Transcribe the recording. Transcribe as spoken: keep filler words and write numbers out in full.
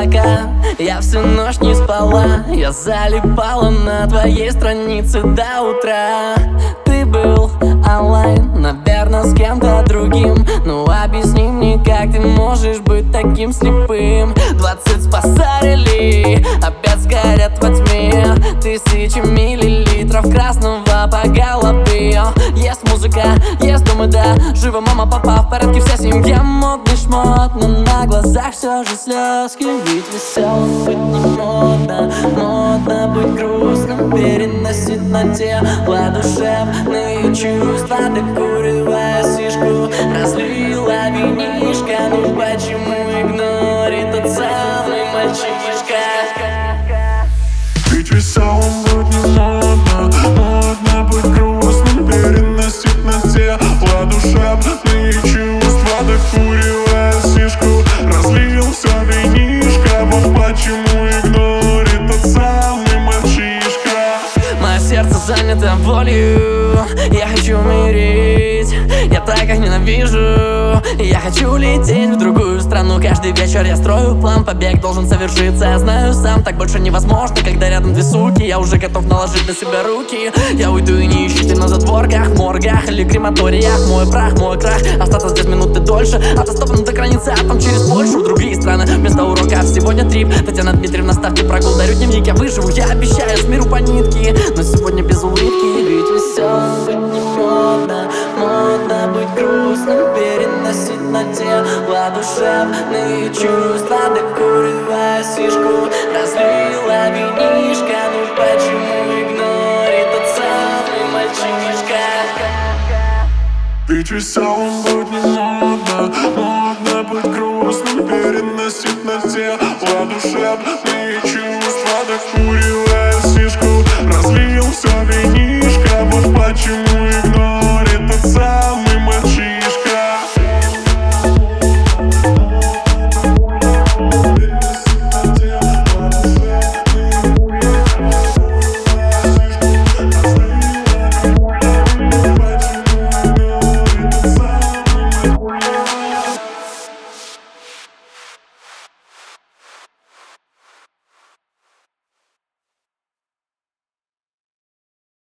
облака. Я всю ночь не спала, я залипала на твоей странице до утра. Ты был онлайн, наверное, с кем-то другим. Ну объясни мне, как ты можешь быть таким слепым? Двадцать спасарили, опять сгорят во тьме. Тысячи миллилитров красного по голове. Есть музыка, есть дом и да, жива мама, папа, в порядке вся семья. Модный шмот, но на глазах все же слезки. Ведь веселым быть не модно, модно быть грустным, переносить на тело душевные чувства. Докуривая сишку, разлила винишко. Ну почему игнорит тот самый мальчишка? Ведь веселым быть не модно, модно быть грустным, переносить на тело душевные чувства. Докуривая сишку, разлил все винишко. Вот почему игнорит тот самый мальчишка. Мое сердце занято болью, я хочу умереть. Я так их ненавижу. Я хочу лететь в другую страну. Каждый вечер я строю план, побег должен совершиться. Я знаю сам, так больше невозможно, когда рядом две суки. Я уже готов наложить на себя руки. Я уйду и не ищите на затворках, моргах или крематориях. Мой прах, мой крах, остаться здесь минуты дольше. Автостопом до границы, а там через Польшу в другие страны. Вместо уроков сегодня трип. Татьяна Дмитриевна, ставьте прогул, дарю дневник. Я выживу, я обещаю, с миру по нитке. Но сегодня без улыбки. Ведь веселым быть не модно, модно быть грустным, переносить на тело душевные чувства. Докуривая сишку, разлила винишко. Ну почему игнорит тот самый мальчишка? Ведь веселым быть не модно, модно быть грустным, переносить на тело душевные чувства. Докуривая сишку, разлил все винишко. Вот почему игнорит